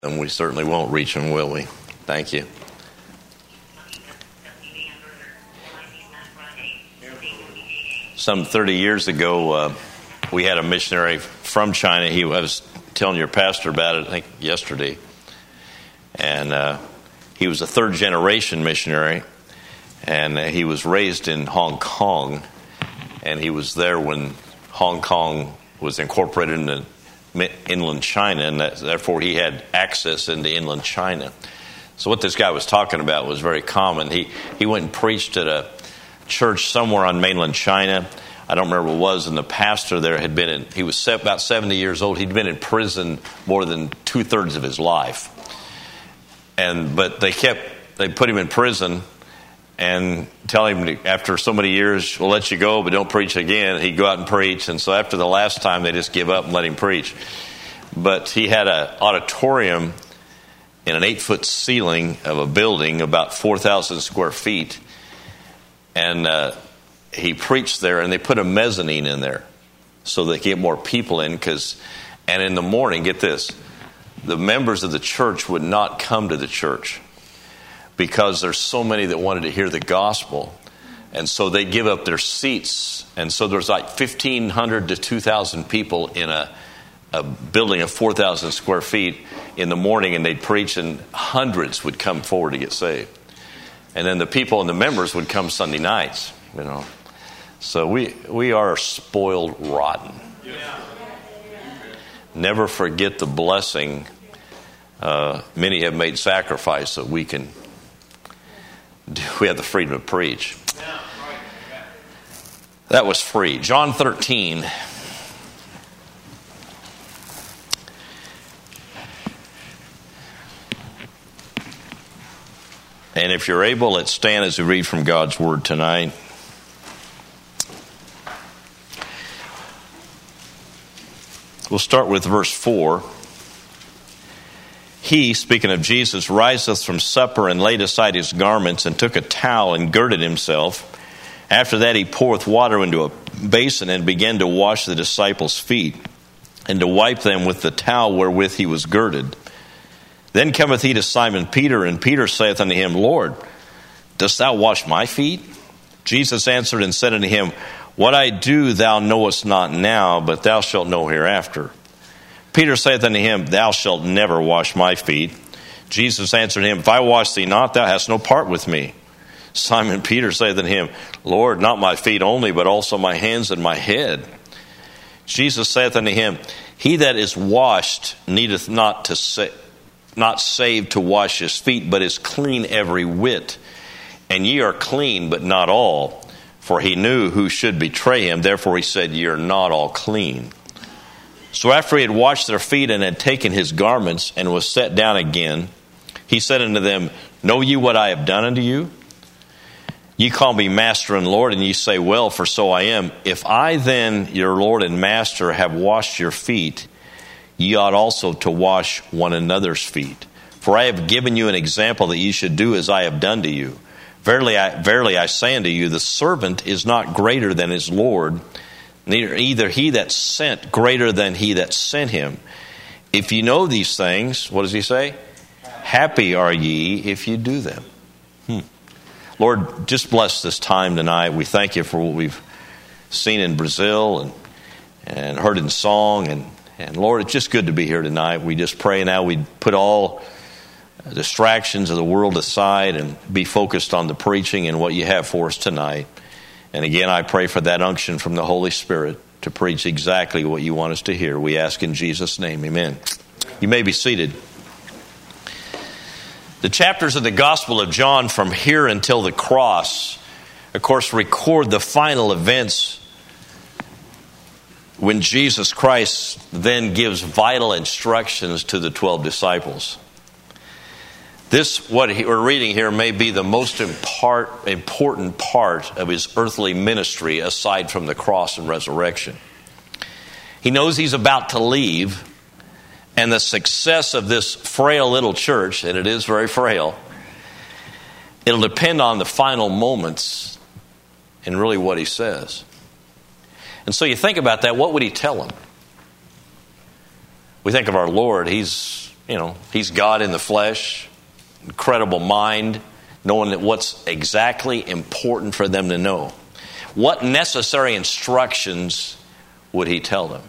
And we certainly won't reach them, will we? Thank you. Some 30 years ago, we had a missionary from China. I was telling your pastor about it, I think, yesterday. And he was a third-generation missionary. And he was raised in Hong Kong. And he was there when Hong Kong was incorporated into inland China, and therefore he had access into inland China. So what this guy was talking about was very common. He went and preached at a church somewhere on mainland China. I don't remember what it was, and the pastor there had been he was about 70 years old. He'd been in prison more than 2/3 of his life. But they put him in prison and tell him after so many years, we'll let you go, but don't preach again. He'd go out and preach. And so after the last time, they just give up and let him preach. But he had an auditorium in an 8-foot ceiling of a building, about 4,000 square feet. And he preached there, and they put a mezzanine in there so they could get more people in. And in the morning, get this, the members of the church would not come to the church, because there's so many that wanted to hear the gospel. And so they give up their seats. And so there's like 1,500 to 2,000 people in a building of 4,000 square feet in the morning, and they'd preach, and hundreds would come forward to get saved. And then the people and the members would come Sunday nights, you know. So we are spoiled rotten. Never forget the blessing. Many have made sacrifice so we have the freedom to preach. That was free. John 13. And if you're able, let's stand as we read from God's Word tonight. We'll start with verse 4. He, speaking of Jesus, riseth from supper and laid aside his garments and took a towel and girded himself. After that he poureth water into a basin and began to wash the disciples' feet and to wipe them with the towel wherewith he was girded. Then cometh he to Simon Peter, and Peter saith unto him, Lord, dost thou wash my feet? Jesus answered and said unto him, What I do thou knowest not now, but thou shalt know hereafter. Peter saith unto him, Thou shalt never wash my feet. Jesus answered him, If I wash thee not, thou hast no part with me. Simon Peter saith unto him, Lord, not my feet only, but also my hands and my head. Jesus saith unto him, He that is washed needeth not saved to wash his feet, but is clean every whit. And ye are clean, but not all. For he knew who should betray him. Therefore he said, Ye are not all clean. So after he had washed their feet and had taken his garments and was set down again, he said unto them, Know ye what I have done unto you? Ye call me Master and Lord, and ye say, Well, for so I am. If I then, your Lord and Master, have washed your feet, ye ought also to wash one another's feet. For I have given you an example that ye should do as I have done to you. Verily I say unto you, the servant is not greater than his Lord, neither he that sent greater than he that sent him. If you know these things, what does he say? Happy are ye if you do them. Lord, just bless this time tonight. We thank you for what we've seen in Brazil and heard in song. And Lord, it's just good to be here tonight. We just pray now we put all distractions of the world aside and be focused on the preaching and what you have for us tonight. And again, I pray for that unction from the Holy Spirit to preach exactly what you want us to hear. We ask in Jesus' name, amen. You may be seated. The chapters of the Gospel of John from here until the cross, of course, record the final events when Jesus Christ then gives vital instructions to the 12 disciples. This, what we're reading here, may be the most important part of his earthly ministry aside from the cross and resurrection. He knows he's about to leave, and the success of this frail little church, and it is very frail, it'll depend on the final moments and really what he says. And so you think about that, what would he tell them? We think of our Lord, he's He's God in the flesh, incredible mind, knowing that what's exactly important for them to know. What necessary instructions would he tell them?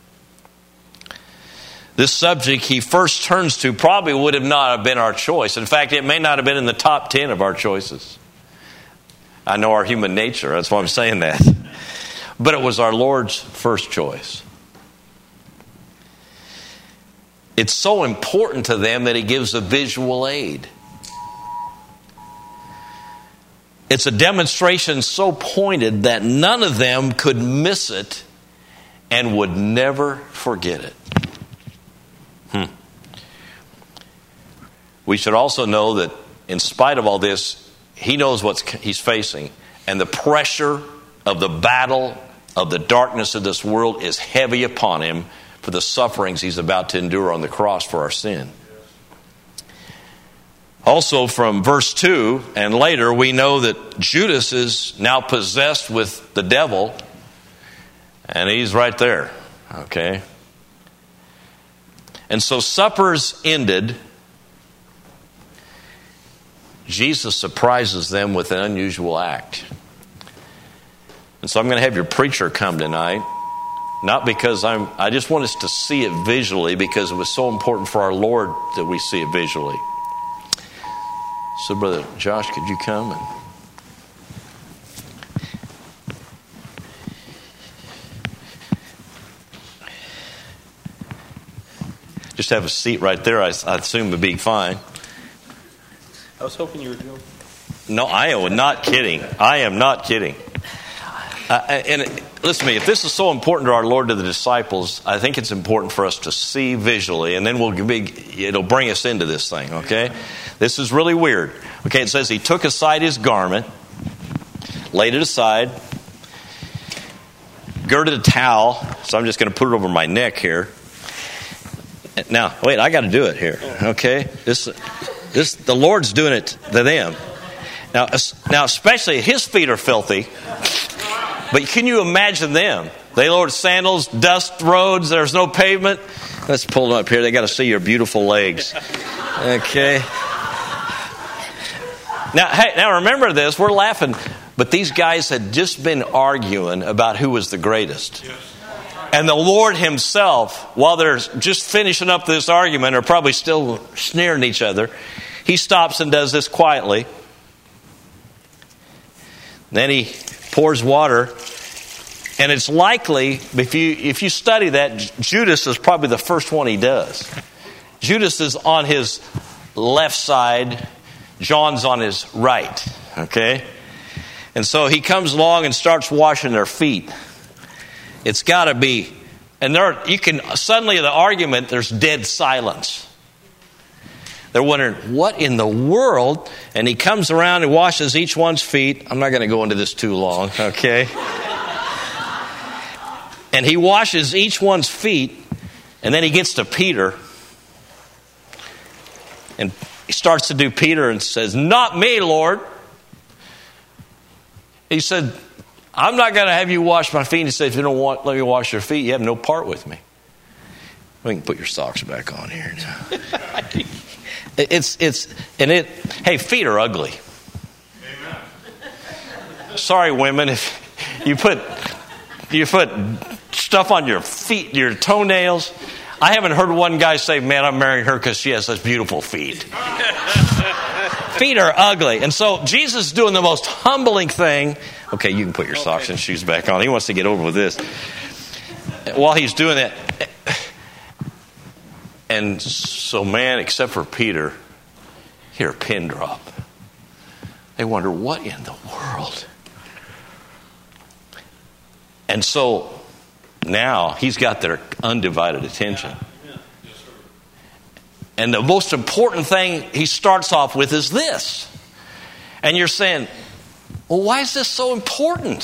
This subject he first turns to probably would have not have been our choice. In fact, it may not have been in the top 10 of our choices. I know our human nature, that's why I'm saying that. But it was our Lord's first choice. It's so important to them that he gives a visual aid. It's a demonstration so pointed that none of them could miss it and would never forget it. We should also know that in spite of all this, he knows what he's facing. And the pressure of the battle of the darkness of this world is heavy upon him for the sufferings he's about to endure on the cross for our sin. Also from verse 2 and later, we know that Judas is now possessed with the devil. And he's right there. Okay? And so supper's ended. Jesus surprises them with an unusual act. And so I'm going to have your preacher come tonight. Not because I just want us to see it visually, because it was so important for our Lord that we see it visually. So Brother Josh, could you come and just have a seat right there? I assume it'd be fine. I was hoping you were joking. No, I am not kidding. I am not kidding. And listen to me, if this is so important to our Lord, to the disciples, I think it's important for us to see visually, and then it'll bring us into this thing, okay? This is really weird. Okay, it says he took aside his garment, laid it aside, girded a towel, so I'm just going to put it over my neck here. Now, wait, I got to do it here, okay? The Lord's doing it to them. Now, especially his feet are filthy. But can you imagine them? They load sandals, dust roads, there's no pavement. Let's pull them up here. They got to see your beautiful legs. Okay. Now remember this. We're laughing. But these guys had just been arguing about who was the greatest. And the Lord himself, while they're just finishing up this argument, are probably still sneering at each other, he stops and does this quietly. Then he pours water. And it's likely, if you study that, Judas is probably the first one he does. Judas is on his left side. John's on his right. Okay? And so he comes along and starts washing their feet. It's got to be. And suddenly the argument, there's dead silence. They're wondering, what in the world? And he comes around and washes each one's feet. I'm not going to go into this too long, okay? And he washes each one's feet, and then he gets to Peter. And he starts to do Peter and says, "Not me, Lord." He said, "I'm not going to have you wash my feet." He said, "If you don't let me wash your feet, you have no part with me." We can put your socks back on here now. Hey, feet are ugly. Amen. Sorry, women, if you put stuff on your feet, your toenails. I haven't heard one guy say, "Man, I'm marrying her because she has such beautiful feet." Feet are ugly. And so Jesus is doing the most humbling thing. Okay, you can put your socks and shoes back on. He wants to get over with this. While he's doing that. And so, man, except for Peter, hear a pin drop. They wonder, what in the world? And so now he's got their undivided attention. And the most important thing he starts off with is this. And you're saying, well, why is this so important?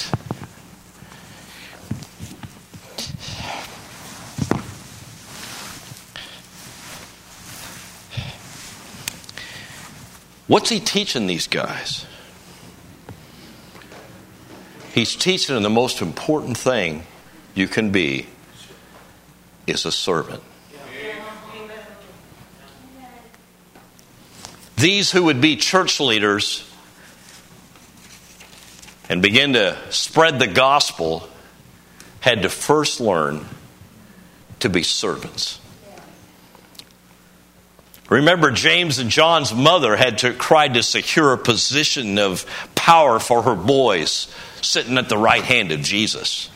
What's he teaching these guys? He's teaching them the most important thing you can be is a servant. these who would be church leaders and begin to spread the gospel had to first learn to be servants. Remember, James and John's mother had to try to secure a position of power for her boys sitting at the right hand of Jesus.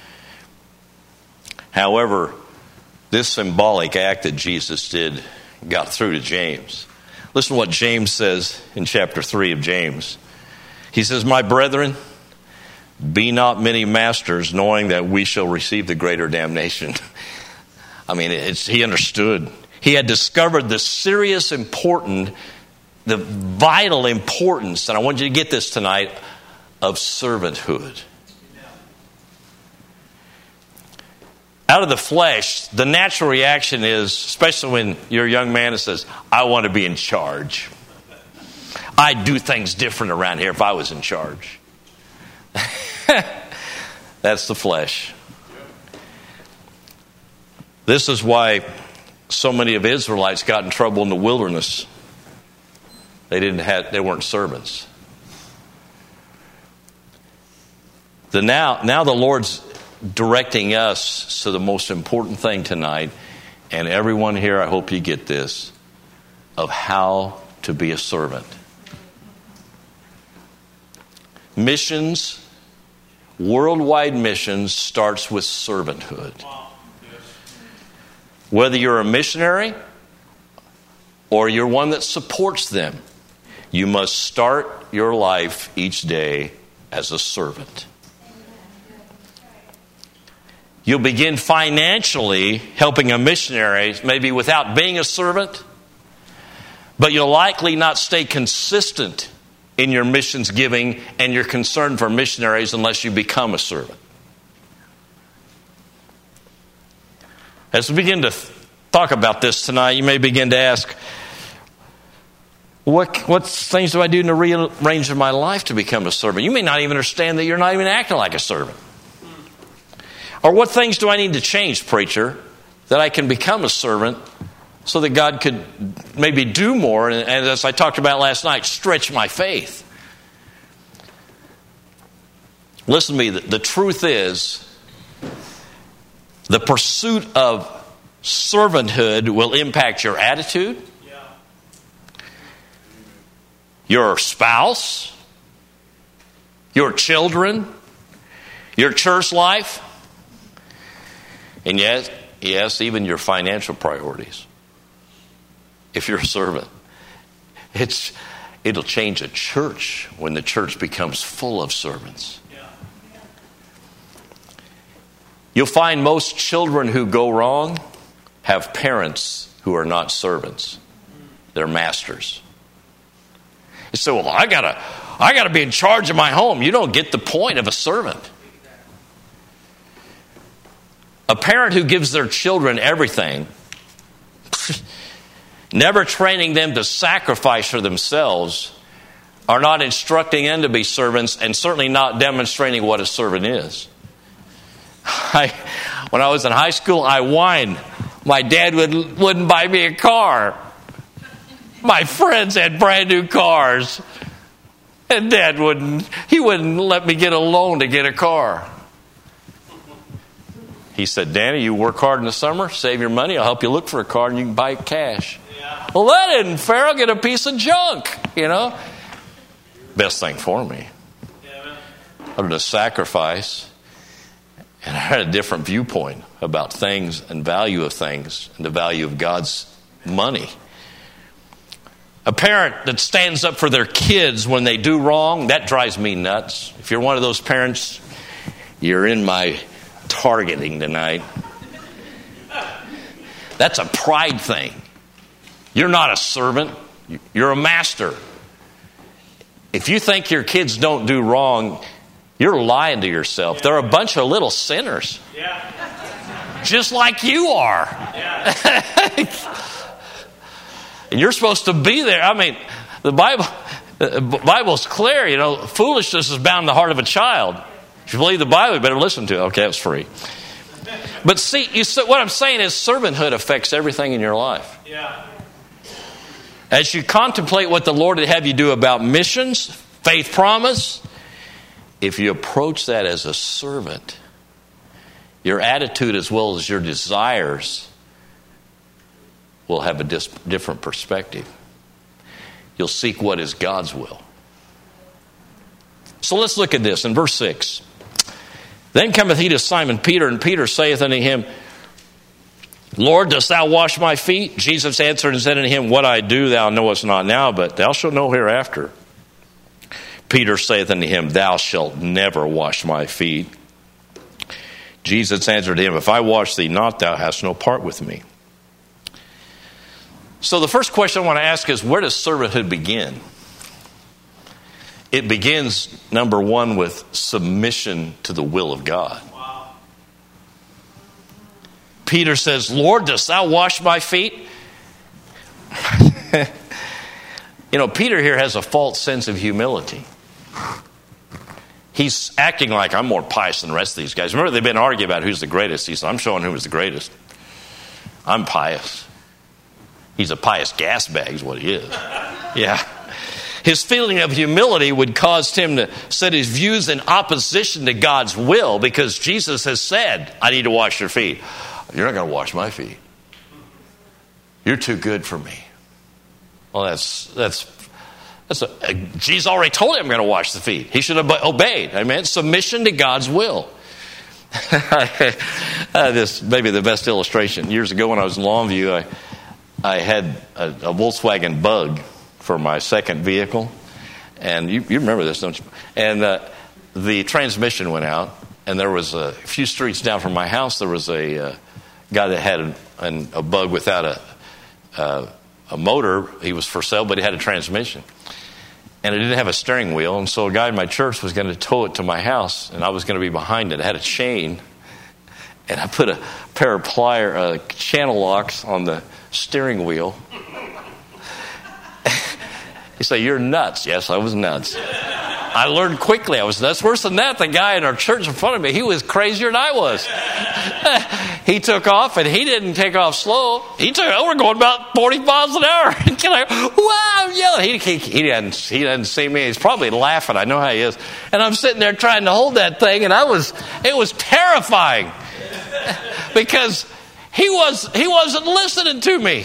However, this symbolic act that Jesus did got through to James. Listen to what James says in chapter 3 of James. He says, "My brethren, be not many masters, knowing that we shall receive the greater damnation." I mean, he understood. He had discovered the serious important, the vital importance, and I want you to get this tonight, of servanthood. Out of the flesh, the natural reaction is, especially when you're a young man that says, "I want to be in charge. I'd do things different around here if I was in charge." That's the flesh. This is why so many of Israelites got in trouble in the wilderness. They weren't servants. Now the Lord's directing us to the most important thing tonight, and everyone here, I hope you get this, of how to be a servant. Missions, worldwide missions, starts with servanthood. Whether you're a missionary or you're one that supports them, you must start your life each day as a servant. You'll begin financially helping a missionary, maybe without being a servant, but you'll likely not stay consistent in your missions giving and your concern for missionaries unless you become a servant. As we begin to talk about this tonight, you may begin to ask, what things do I do to rearrange my life to become a servant? You may not even understand that you're not even acting like a servant. Or what things do I need to change, preacher, that I can become a servant so that God could maybe do more, and as I talked about last night, stretch my faith? Listen to me, the truth is, the pursuit of servanthood will impact your attitude, your spouse, your children, your church life, and yes, even your financial priorities. If you're a servant, it'll change a church when the church becomes full of servants. You'll find most children who go wrong have parents who are not servants. They're masters. You say, "Well, I gotta be in charge of my home." You don't get the point of a servant. A parent who gives their children everything, never training them to sacrifice for themselves, are not instructing them to be servants, and certainly not demonstrating what a servant is. When I was in high school, I whined. My dad wouldn't buy me a car. My friends had brand new cars, and Dad wouldn't let me get a loan to get a car. He said, "Danny, you work hard in the summer, save your money, I'll help you look for a car and you can buy it cash." Yeah. Well, that isn't fair. I'll get a piece of junk, Best thing for me. Yeah, I did a sacrifice, and I had a different viewpoint about things and value of things and the value of God's money. A parent that stands up for their kids when they do wrong, that drives me nuts. If you're one of those parents, you're in my targeting tonight. That's a pride thing. You're not a servant. You're a master. If you think your kids don't do wrong, you're lying to yourself. They're a bunch of little sinners. Yeah. Just like you are. Yeah. And you're supposed to be there. I mean, the Bible's clear. Foolishness is bound in the heart of a child. If you believe the Bible, you better listen to it. Okay, it's free. But see, what I'm saying is servanthood affects everything in your life. Yeah. As you contemplate what the Lord would have you do about missions, faith promise, if you approach that as a servant, your attitude as well as your desires will have a different perspective. You'll seek what is God's will. So let's look at this in verse 6. Then cometh he to Simon Peter, and Peter saith unto him, Lord, dost thou wash my feet? Jesus answered and said unto him, What I do thou knowest not now, but thou shalt know hereafter. Peter saith unto him, Thou shalt never wash my feet. Jesus answered him, If I wash thee not, thou hast no part with me. So the first question I want to ask is, where does servanthood begin? It begins, number one, with submission to the will of God. Wow. Peter says, Lord, dost thou wash my feet? Peter here has a false sense of humility. He's acting like I'm more pious than the rest of these guys. Remember, they've been arguing about who's the greatest. He said, I'm showing who is the greatest. I'm pious. He's a pious gas bag is what he is. Yeah. His feeling of humility would cause him to set his views in opposition to God's will, because Jesus has said, I need to wash your feet. You're not going to wash my feet. You're too good for me. Well, Jesus already told him I'm going to wash the feet. He should have obeyed. Amen. Submission to God's will. This may be the best illustration. Years ago when I was in Longview, I had a Volkswagen Bug for my second vehicle. And you remember this, don't you? And the transmission went out. And there was a few streets down from my house, there was a guy that had a Bug without a motor. He was for sale, but he had a transmission. And it didn't have a steering wheel. And so a guy in my church was going to tow it to my house, and I was going to be behind it. It had a chain. And I put a pair of channel locks on the steering wheel. You say, you're nuts. Yes, I was nuts. I learned quickly I was nuts. Worse than that, the guy in our church in front of me, he was crazier than I was. He took off, and he didn't take off slow. We're going about 40 miles an hour. Wow, I'm yelling. He hadn't seen me. He's probably laughing. I know how he is. And I'm sitting there trying to hold that thing, and it was terrifying. Because he wasn't listening to me.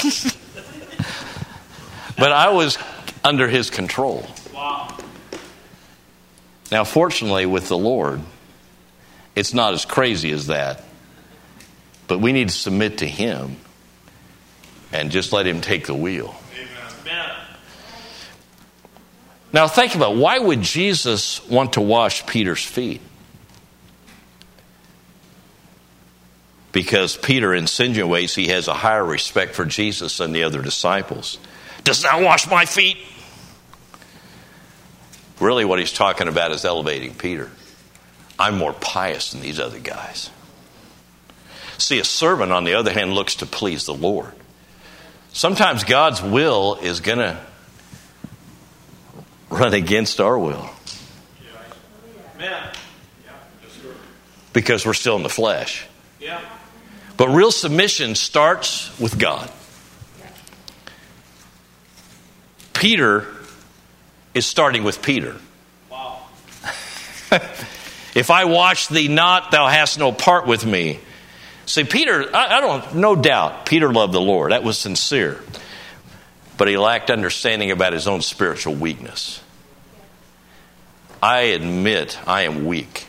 But I was under his control. Wow. Now, fortunately, with the Lord, it's not as crazy as that. But we need to submit to him and just let him take the wheel. Amen. Now, think about it. Why would Jesus want to wash Peter's feet? Because Peter insinuates he has a higher respect for Jesus than the other disciples. Dost thou wash my feet? Really what he's talking about is elevating Peter. I'm more pious than these other guys. See, a servant, on the other hand, looks to please the Lord. Sometimes God's will is going to run against our will. Because we're still in the flesh. But real submission starts with God. Peter is starting with Peter. Wow. If I wash thee not, thou hast no part with me. See, Peter, no doubt, Peter loved the Lord. That was sincere. But he lacked understanding about his own spiritual weakness. I admit I am weak.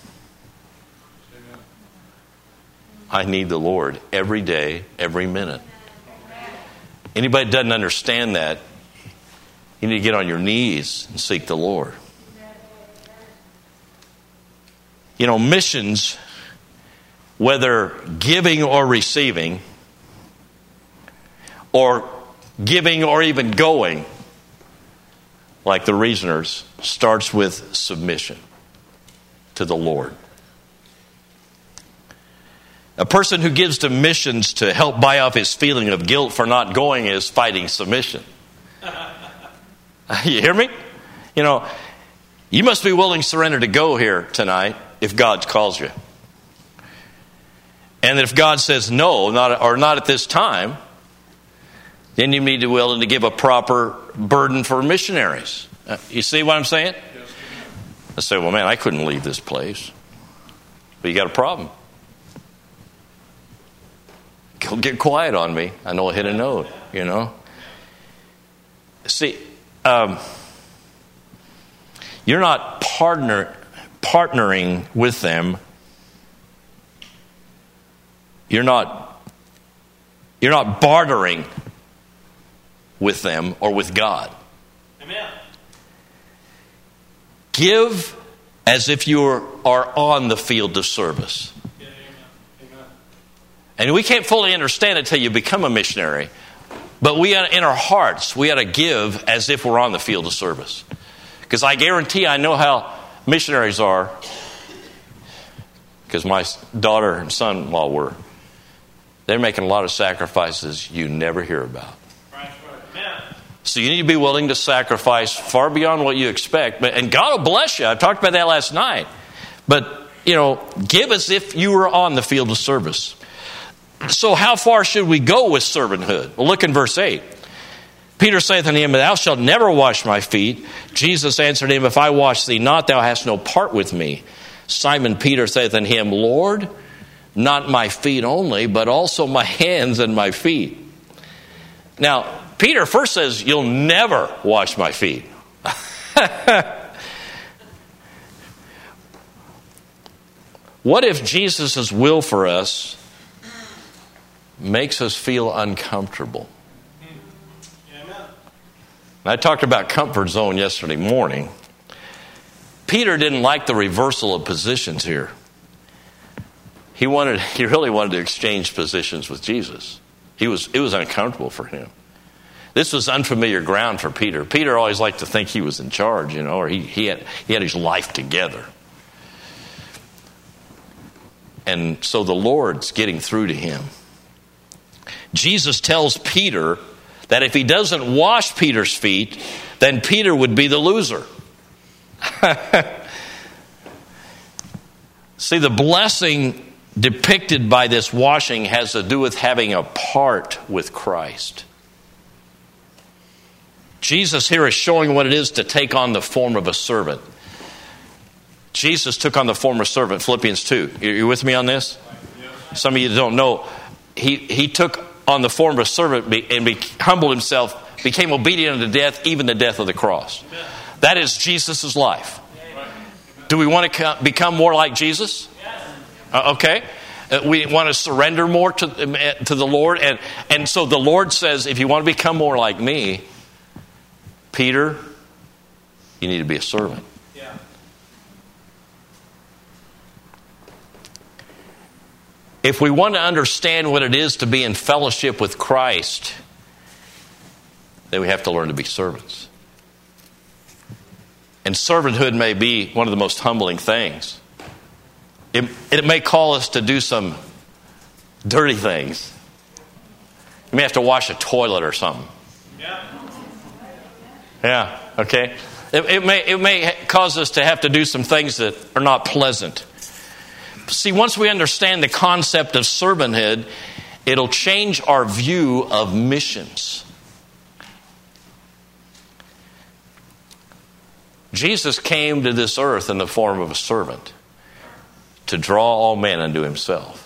I need the Lord every day, every minute. Anybody that doesn't understand that, you need to get on your knees and seek the Lord. Missions, whether giving or receiving, or giving or even going, like the reasoners, starts with submission to the Lord. A person who gives to missions to help buy off his feeling of guilt for not going is fighting submission. You hear me? You must be willing to surrender to go here tonight if God calls you. And if God says no, not at this time, Then you need to be willing to give a proper burden for missionaries. You see what I'm saying? Yes. I say, well, man, I couldn't leave this place. But you got a problem. Go get quiet on me. I know I hit a note, you know. See, you're not partnering with them. You're not bartering with them or with God. Amen. Give as if you are on the field of service. Yeah, amen. And we can't fully understand it until you become a missionary. But in our hearts, we ought to give as if we're on the field of service. Because I guarantee I know how missionaries are. Because my daughter and son-in-law were. They're making a lot of sacrifices you never hear about. Right. Amen. So you need to be willing to sacrifice far beyond what you expect. And God will bless you. I talked about that last night. But, give as if you were on the field of service. So how far should we go with servanthood? Well, look in verse 8. Peter saith unto him, Thou shalt never wash my feet. Jesus answered him, If I wash thee not, thou hast no part with me. Simon Peter saith unto him, Lord, not my feet only, but also my hands and my feet. Now, Peter first says, You'll never wash my feet. What if Jesus' will for us makes us feel uncomfortable? I talked about comfort zone yesterday morning. Peter didn't like the reversal of positions here. He really wanted to exchange positions with Jesus. It was uncomfortable for him. This was unfamiliar ground for Peter. Peter always liked to think he was in charge, or he had his life together. And so the Lord's getting through to him. Jesus tells Peter that if he doesn't wash Peter's feet, then Peter would be the loser. See, the blessing depicted by this washing has to do with having a part with Christ. Jesus here is showing what it is to take on the form of a servant. Jesus took on the form of a servant, Philippians 2. You with me on this? Some of you don't know. He took on the form of a servant and humbled himself, became obedient unto death, even the death of the cross. That is Jesus' life. Do we want to become more like Jesus? Okay. We want to surrender more to the Lord. And so the Lord says, if you want to become more like me, Peter, you need to be a servant. If we want to understand what it is to be in fellowship with Christ, then we have to learn to be servants. And servanthood may be one of the most humbling things. It may call us to do some dirty things. You may have to wash a toilet or something. Yeah, okay. It may cause us to have to do some things that are not pleasant. See, once we understand the concept of servanthood, it'll change our view of missions. Jesus came to this earth in the form of a servant to draw all men unto himself.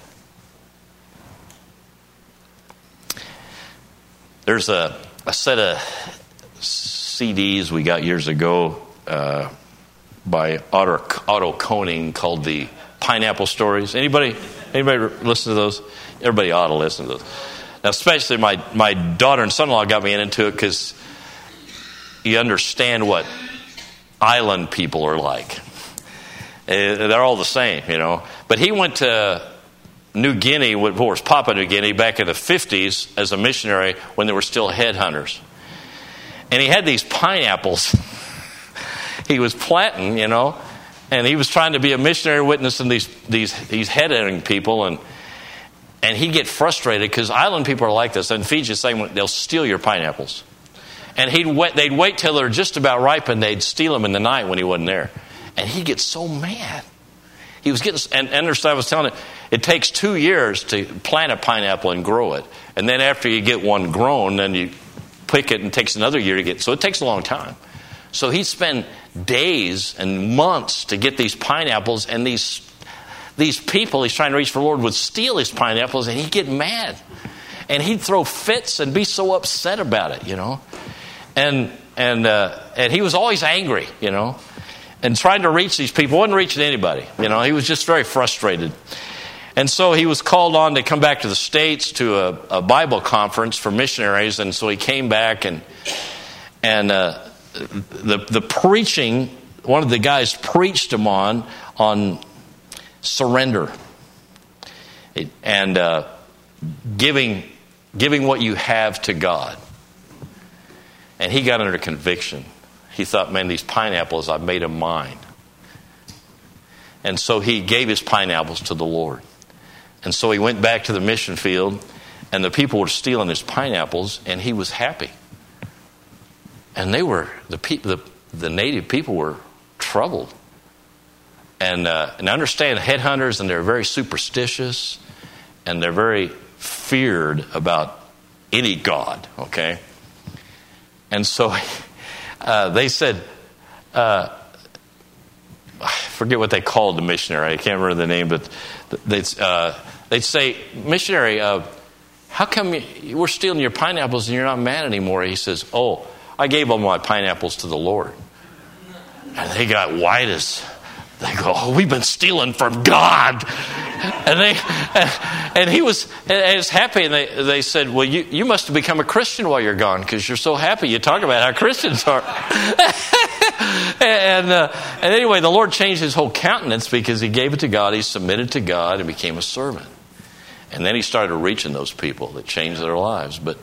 There's a set of CDs we got years ago by Otto Koning called the Pineapple Stories. Anybody listen to those? Everybody ought to listen to those. Now, especially my daughter and son-in-law got me into it because you understand what island people are like. They're all the same, But he went to New Guinea, of course, Papua New Guinea, back in the 50s as a missionary when there were still headhunters. And he had these pineapples he was planting, and he was trying to be a missionary witnessing these headhunting people, and he'd get frustrated because island people are like this. In Fiji, they'll steal your pineapples. And they'd wait till they're just about ripe, and they'd steal them in the night when he wasn't there. And he'd get so mad. He was getting, and understand I was telling him, it takes 2 years to plant a pineapple and grow it. And then after you get one grown, then pick it and it takes another year to get. So it takes a long time. So he'd spend days and months to get these pineapples, and these people he's trying to reach for the Lord would steal his pineapples, and he'd get mad. And he'd throw fits and be so upset about it, And he was always angry, and trying to reach these people. Wasn't reaching anybody, He was just very frustrated. And so he was called on to come back to the States to a Bible conference for missionaries. And so he came back, and the preaching, one of the guys preached him on surrender and giving what you have to God. And he got under conviction. He thought, man, these pineapples, I've made them mine. And so he gave his pineapples to the Lord. And so he went back to the mission field, and the people were stealing his pineapples, and he was happy. And they were, the native people were troubled. And understand headhunters, and they're very superstitious, and they're very feared about any god, okay? And so they said, I forget what they called the missionary. I can't remember the name, but they'd say, missionary, how come we're stealing your pineapples and you're not mad anymore? He says, oh, I gave all my pineapples to the Lord. And they got white as... They go, oh, we've been stealing from God. And he was happy. And they said, well, you must have become a Christian while you're gone because you're so happy. You talk about how Christians are. and anyway, the Lord changed his whole countenance because he gave it to God. He submitted to God and became a servant. And then he started reaching those people that changed their lives. But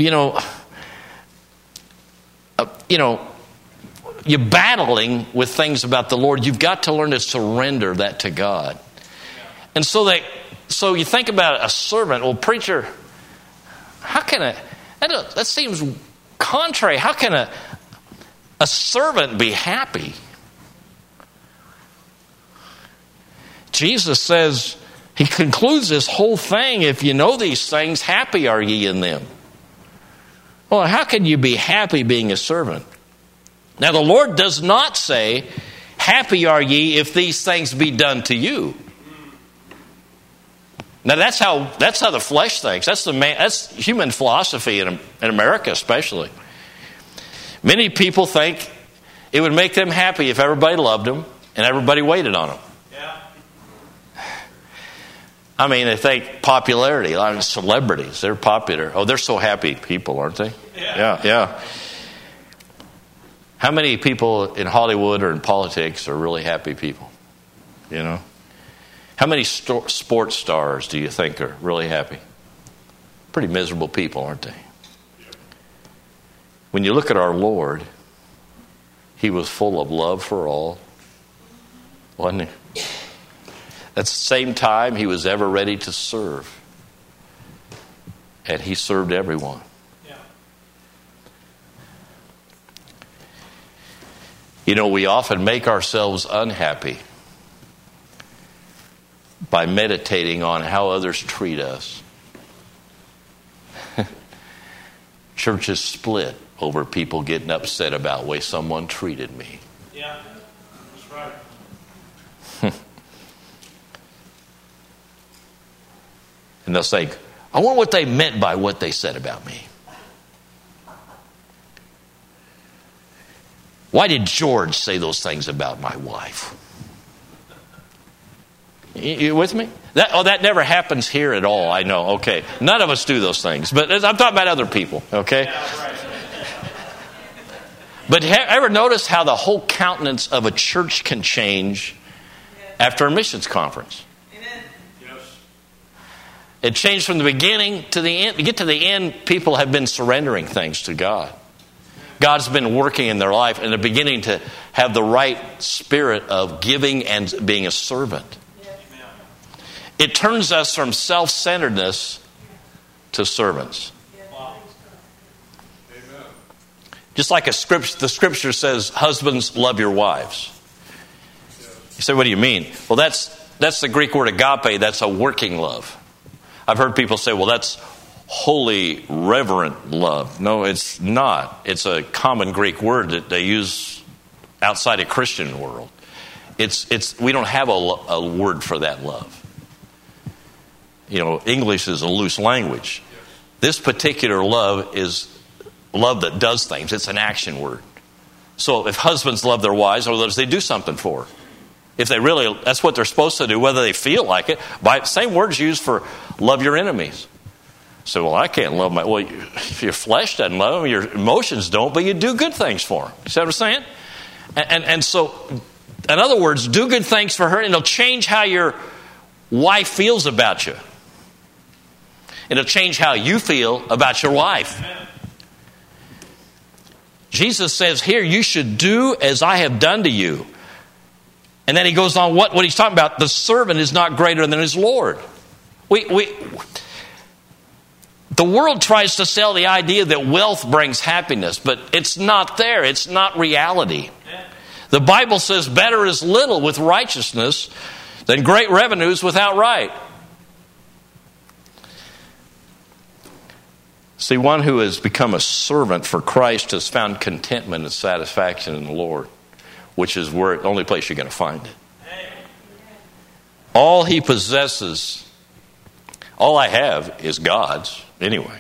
you're battling with things about the Lord. You've got to learn to surrender that to God. And so you think about a servant. Well, preacher, how can that seems contrary. How can a servant be happy? Jesus says, he concludes this whole thing, if you know these things, happy are ye in them. Well, how can you be happy being a servant? Now, the Lord does not say, happy are ye if these things be done to you. Now, that's how the flesh thinks. That's human philosophy in America especially. Many people think it would make them happy if everybody loved them and everybody waited on them. Yeah. I mean, they think popularity, a lot of celebrities, they're popular. Oh, they're so happy people, aren't they? Yeah. How many people in Hollywood or in politics are really happy people? How many sports stars do you think are really happy? Pretty miserable people, aren't they? When you look at our Lord, he was full of love for all, wasn't he? At the same time, he was ever ready to serve. And he served everyone. We often make ourselves unhappy by meditating on how others treat us. Churches split over people getting upset about the way someone treated me. Yeah, that's right. And they'll say, I wonder what they meant by what they said about me. Why did George say those things about my wife? You with me? That never happens here at all, I know. Okay. None of us do those things. But I'm talking about other people, okay? Yeah, right. But ever notice how the whole countenance of a church can change after a missions conference? Yes. It changed from the beginning to the end. To get to the end, people have been surrendering things to God. God's been working in their life and they're beginning to have the right spirit of giving and being a servant. Amen. It turns us from self-centeredness to servants. Wow. Amen. Just like the scripture says, husbands, love your wives. You say, what do you mean? Well, that's the Greek word agape. That's a working love. I've heard people say, well, that's holy, reverent love. No, it's not. It's a common Greek word that they use outside of Christian world. We don't have a word for that love. English is a loose language. This particular love is love that does things. It's an action word. So if husbands love their wives, or they do something for her. If they really, that's what they're supposed to do, whether they feel like it. Same words used for love your enemies. So, I can't love your flesh doesn't love them, your emotions don't, but you do good things for them. You see what I'm saying? And so, in other words, do good things for her, and it'll change how your wife feels about you. It'll change how you feel about your wife. Jesus says here, you should do as I have done to you. And then he goes on, what he's talking about, the servant is not greater than his Lord. The world tries to sell the idea that wealth brings happiness, but it's not there. It's not reality. The Bible says better is little with righteousness than great revenues without right. See, one who has become a servant for Christ has found contentment and satisfaction in the Lord, which is the only place you're going to find it. All he possesses, all I have is God's anyway.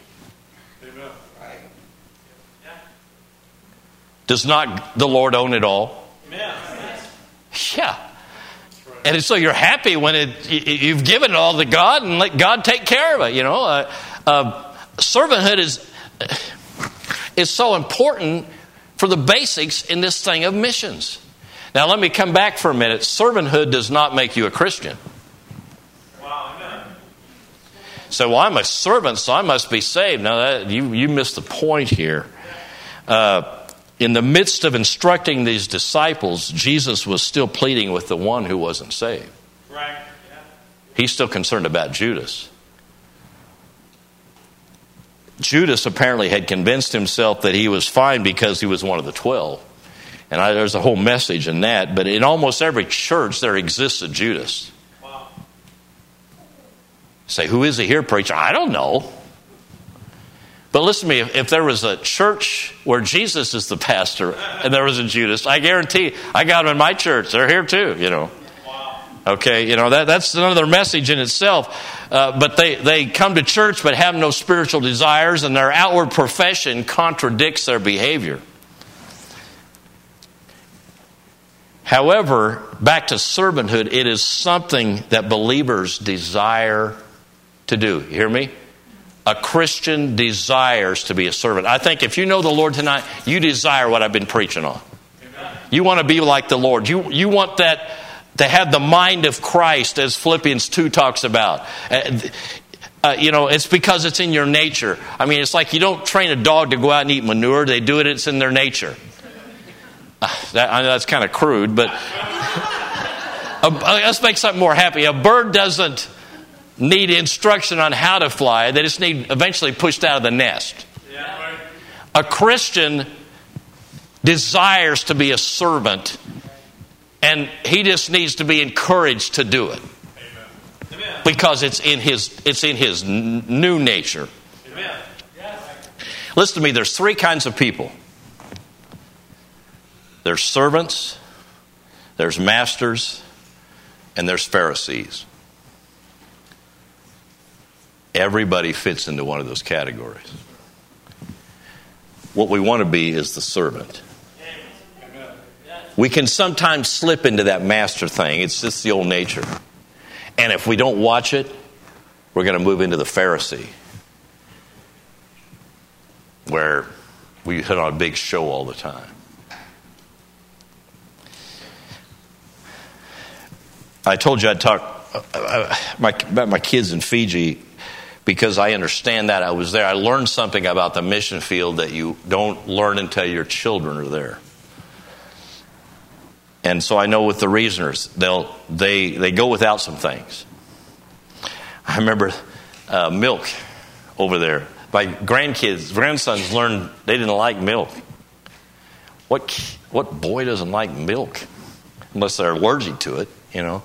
Does not the Lord own it all? Yeah. And so you're happy when you've given it all to God and let God take care of it. Servanthood is so important for the basics in this thing of missions. Now let me come back for a minute. Servanthood does not make you a Christian. Wow, amen. So I'm a servant, so I must be saved. Now you missed the point here. In the midst of instructing these disciples, Jesus was still pleading with the one who wasn't saved. Right. Yeah. He's still concerned about Judas. Judas apparently had convinced himself that he was fine because he was one of the 12. And there's a whole message in that. But in almost every church, there exists a Judas. Wow. Say, who is he here, preacher? I don't know. But listen to me, if there was a church where Jesus is the pastor and there was a Judas, I guarantee I got them in my church. They're here too, Wow. Okay, that's another message in itself. But they come to church but have no spiritual desires, and their outward profession contradicts their behavior. However, back to servanthood, it is something that believers desire to do. You hear me? A Christian desires to be a servant. I think if you know the Lord tonight, you desire what I've been preaching on. Amen. You want to be like the Lord. You want that, to have the mind of Christ, as Philippians 2 talks about. It's because it's in your nature. I mean, it's like you don't train a dog to go out and eat manure. They do it, it's in their nature. I know that's kind of crude, but let's make something more happy. A bird doesn't need instruction on how to fly. They just need eventually pushed out of the nest. Yeah. Right. A Christian desires to be a servant, and he just needs to be encouraged to do it. Amen. Because it's in his new nature. Amen. Listen to me, there's 3 kinds of people. There's servants, there's masters, and there's Pharisees. Everybody fits into one of those categories. What we want to be is the servant. We can sometimes slip into that master thing. It's just the old nature. And if we don't watch it, we're going to move into the Pharisee, where we put on a big show all the time. I told you I'd talk about my kids in Fiji because I understand that. I was there. I learned something about the mission field that you don't learn until your children are there. And so I know with the reasoners, they go without some things. I remember milk over there. My grandsons learned they didn't like milk. What boy doesn't like milk? Unless they're allergic to it,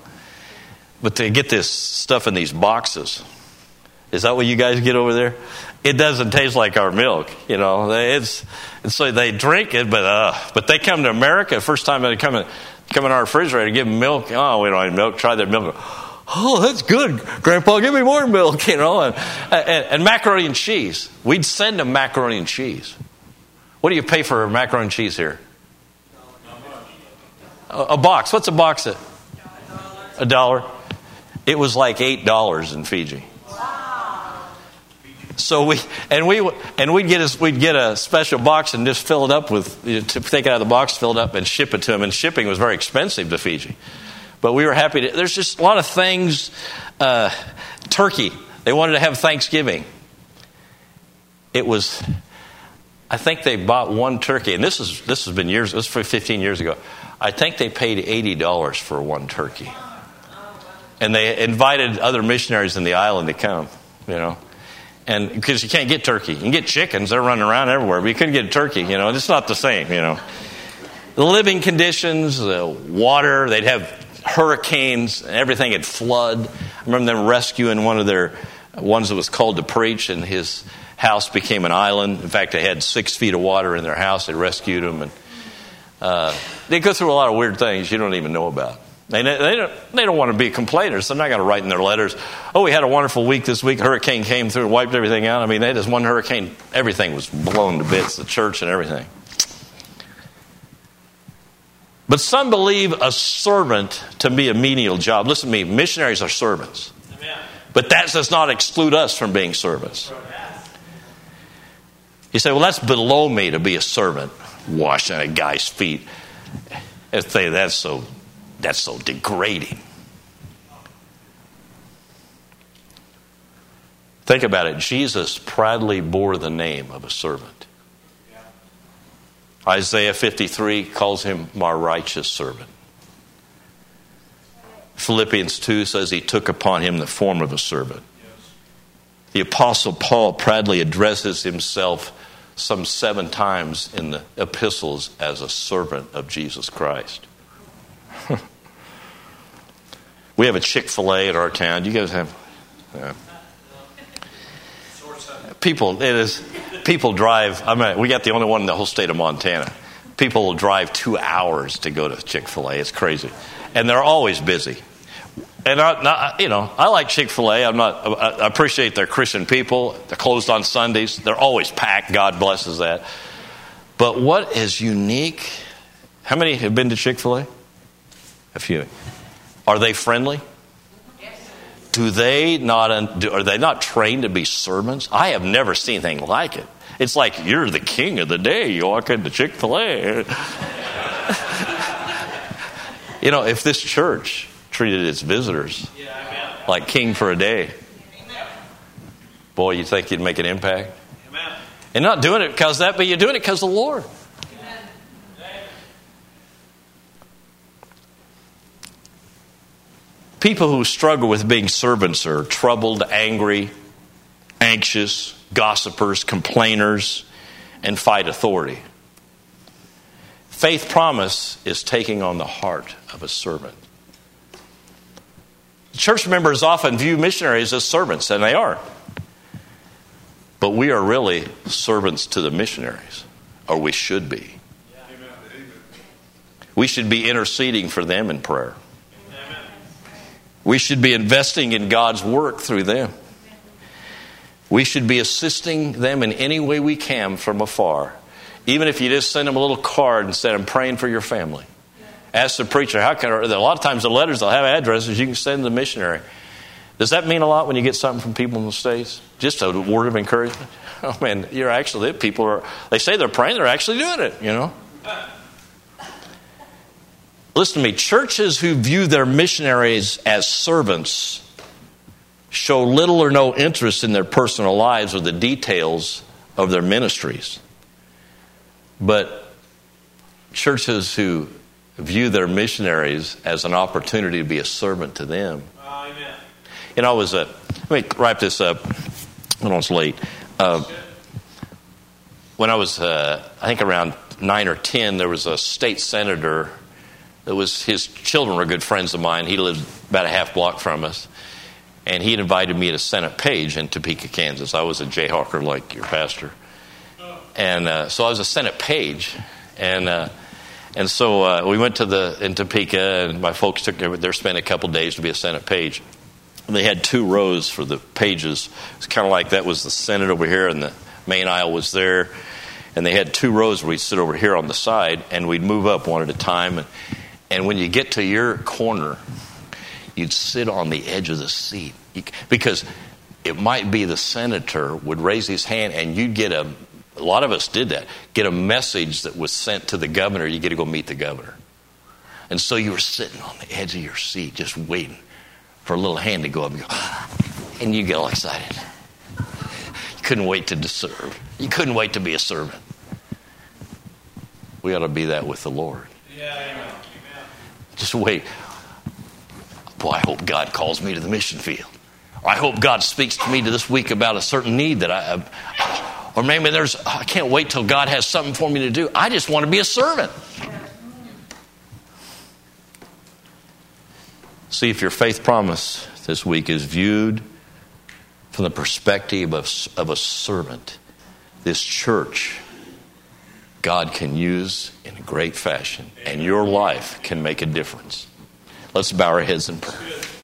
But they get this stuff in these boxes. Is that what you guys get over there? it doesn't taste like our milk, you know. It's so they drink it, but they come to America. First time they come in our refrigerator, give them milk. Oh, we don't need milk. Try that milk. Oh, that's good, Grandpa. Give me more milk, you know. And macaroni and cheese. We'd send them macaroni and cheese. What do you pay for macaroni and cheese here? A box. What's a box at? $1. It was like $8 in Fiji. So we'd get a special box and just fill it up with, to take it out of the box, fill it up, and ship it to them. And shipping was very expensive to Fiji, but we were happy to. There's just a lot of things. Turkey. They wanted to have Thanksgiving. It was. I think they bought one turkey, and this has been years. This was 15 years ago. I think they paid $80 for one turkey, and they invited other missionaries in the island to come. You know. And because you can't get turkey. You can get chickens. They're running around everywhere. But you couldn't get a turkey. You know, it's not the same, you know. The living conditions, the water, they'd have hurricanes, and everything would flood. I remember them rescuing one of their ones that was called to preach, and his house became an island. In fact, they had 6 feet of water in their house. They rescued him. And they go through a lot of weird things you don't even know about. They don't want to be complainers. They're not going to write in their letters, oh, we had a wonderful week this week. A hurricane came through and wiped everything out. I mean, they had this one hurricane. Everything was blown to bits, the church and everything. But some believe a servant to be a menial job. Listen to me, missionaries are servants. Amen. But that does not exclude us from being servants. You say, well, that's below me to be a servant, washing a guy's feet. I say, that's so degrading. Think about it. Jesus proudly bore the name of a servant. Isaiah 53 calls him my righteous servant. Philippians 2 says he took upon him the form of a servant. The Apostle Paul proudly addresses himself some 7 times in the epistles as a servant of Jesus Christ. We have a Chick-fil-A in our town. You guys have? People drive. We got the only one in the whole state of Montana. People will drive 2 hours to go to Chick-fil-A. It's crazy, and they're always busy. And I like Chick-fil-A. I appreciate their Christian people. They're closed on Sundays. They're always packed. God blesses that. But what is unique? How many have been to Chick-fil-A? A few. Are they friendly? Are they not trained to be servants? I have never seen anything like it. It's like you're the king of the day. You walk into Chick-fil-A. You know, if this church treated its visitors like king for a day, boy, you think you'd make an impact? And not doing it because that, but you're doing it because of the Lord. People who struggle with being servants are troubled, angry, anxious, gossipers, complainers, and fight authority. Faith promise is taking on the heart of a servant. Church members often view missionaries as servants, and they are. But we are really servants to the missionaries, or we should be. We should be interceding for them in prayer. We should be investing in God's work through them. We should be assisting them in any way we can from afar. Even if you just send them a little card and say, I'm praying for your family. Ask the preacher, a lot of times the letters, they'll have addresses you can send the missionary. Does that mean a lot when you get something from people in the States? Just a word of encouragement? Oh man, they say they're praying, they're actually doing it, you know. Listen to me, churches who view their missionaries as servants show little or no interest in their personal lives or the details of their ministries. But churches who view their missionaries as an opportunity to be a servant to them. Amen. You know, let me wrap this up. I know it's late. When I was, I think around 9 or 10, there was a state senator. His children were good friends of mine. He lived about a half block from us. And he invited me to Senate Page in Topeka, Kansas. I was a Jayhawker like your pastor. And so I was a Senate Page. And so we went in Topeka, and my folks spent a couple days to be a Senate Page. And they had 2 rows for the pages. It's kind of like that was the Senate over here, and the main aisle was there. And they had 2 rows where we'd sit over here on the side, and we'd move up one at a time. And when you get to your corner, you'd sit on the edge of the seat. Because it might be the senator would raise his hand, and you'd get a lot of us did that, get a message that was sent to the governor. You get to go meet the governor. And so you were sitting on the edge of your seat just waiting for a little hand to go up and go, and you get all excited. You couldn't wait to serve. You couldn't wait to be a servant. We ought to be that with the Lord. Yeah, amen. Just wait. Boy, I hope God calls me to the mission field. Or I hope God speaks to me this week about a certain need that I have. Or maybe I can't wait till God has something for me to do. I just want to be a servant. See, if your faith promise this week is viewed from the perspective of a servant, this church, God can use in a great fashion, and your life can make a difference. Let's bow our heads in prayer.